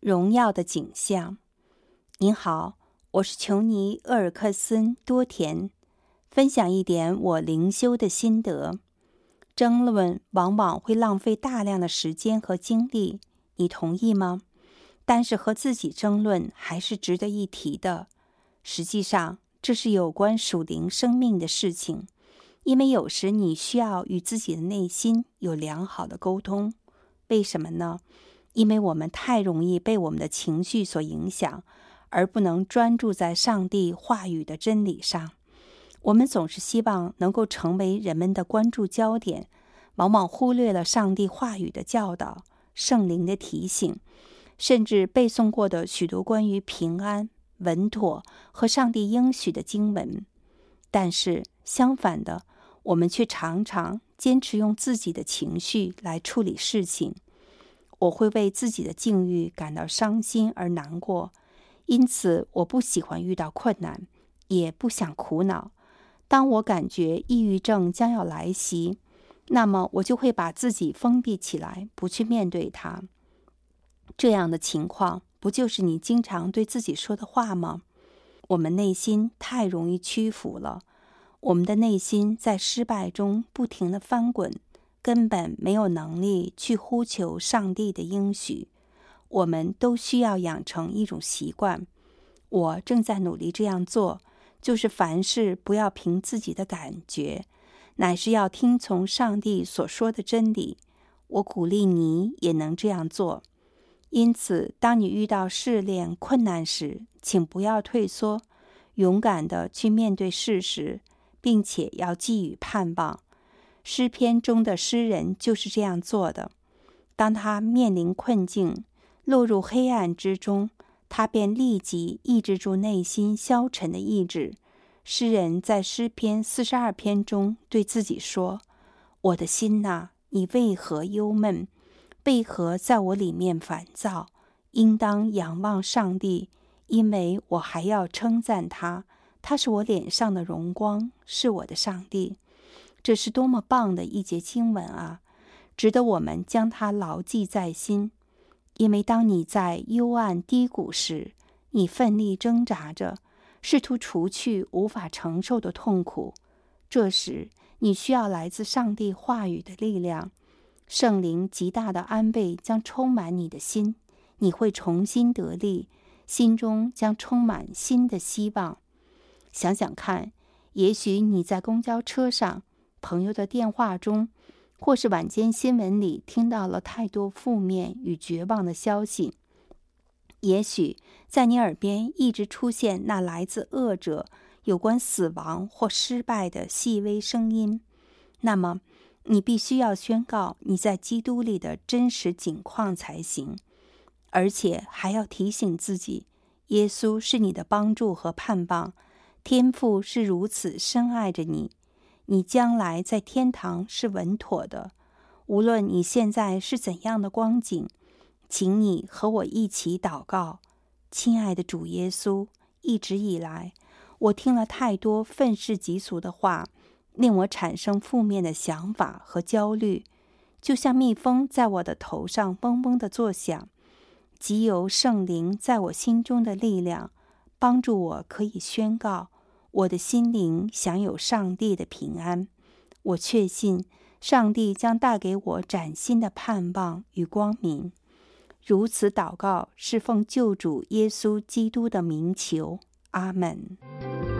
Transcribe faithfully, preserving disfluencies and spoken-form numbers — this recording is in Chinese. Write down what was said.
荣耀的景象。您好，我是琼尼·厄尔克森多田，分享一点我灵修的心得。争论往往会浪费大量的时间和精力，你同意吗？但是和自己争论还是值得一提的。实际上，这是有关属灵生命的事情，因为有时你需要与自己的内心有良好的沟通。为什么呢？因为我们太容易被我们的情绪所影响，而不能专注在上帝话语的真理上。我们总是希望能够成为人们的关注焦点，往往忽略了上帝话语的教导、圣灵的提醒，甚至背诵过的许多关于平安、稳妥和上帝应许的经文。但是相反的，我们却常常坚持用自己的情绪来处理事情。我会为自己的境遇感到伤心而难过，因此我不喜欢遇到困难，也不想苦恼。当我感觉抑郁症将要来袭，那么我就会把自己封闭起来，不去面对它。这样的情况，不就是你经常对自己说的话吗？我们内心太容易屈服了，我们的内心在失败中不停地翻滚，根本没有能力去呼求上帝的应许。我们都需要养成一种习惯，我正在努力这样做，就是凡事不要凭自己的感觉，乃是要听从上帝所说的真理。我鼓励你也能这样做。因此，当你遇到试炼、困难时，请不要退缩，勇敢地去面对事实，并且要寄予盼望。诗篇中的诗人就是这样做的。当他面临困境，落入黑暗之中，他便立即抑制住内心消沉的意志。诗人在诗篇四十二篇中对自己说：“我的心哪，你为何忧闷？为何在我里面烦躁？应当仰望上帝，因为我还要称赞他，他是我脸上的荣光，是我的上帝。”这是多么棒的一节经文啊，值得我们将它牢记在心。因为当你在幽暗低谷时，你奋力挣扎着，试图除去无法承受的痛苦。这时，你需要来自上帝话语的力量，圣灵极大的安慰将充满你的心，你会重新得力，心中将充满新的希望。想想看，也许你在公交车上、朋友的电话中，或是晚间新闻里听到了太多负面与绝望的消息。也许在你耳边一直出现那来自恶者有关死亡或失败的细微声音。那么，你必须要宣告你在基督里的真实景况才行，而且还要提醒自己，耶稣是你的帮助和盼望，天父是如此深爱着你。你将来在天堂是稳妥的，无论你现在是怎样的光景，请你和我一起祷告。亲爱的主耶稣，一直以来，我听了太多愤世嫉俗的话，令我产生负面的想法和焦虑，就像蜜蜂在我的头上嗡嗡地作响。藉由圣灵在我心中的力量，帮助我可以宣告我的心灵享有上帝的平安。我确信上帝将带给我崭新的盼望与光明。如此祷告，是奉救主耶稣基督的名求。阿们。